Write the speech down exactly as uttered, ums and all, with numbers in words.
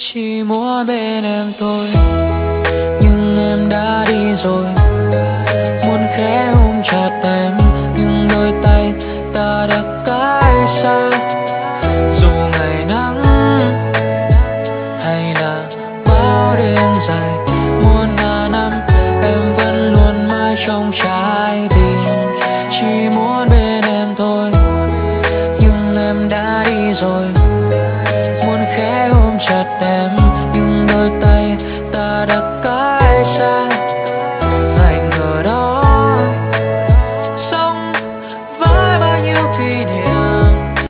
Chỉ muốn bên em thôi, nhưng em đã đi rồi. Muốn khẽ ôm chặt em, nhưng đôi tay ta đã cách xa. Dù ngày nắng hay là bao đêm dài, muôn ngàn năm em vẫn luôn mãi trong trái tim. Chỉ muốn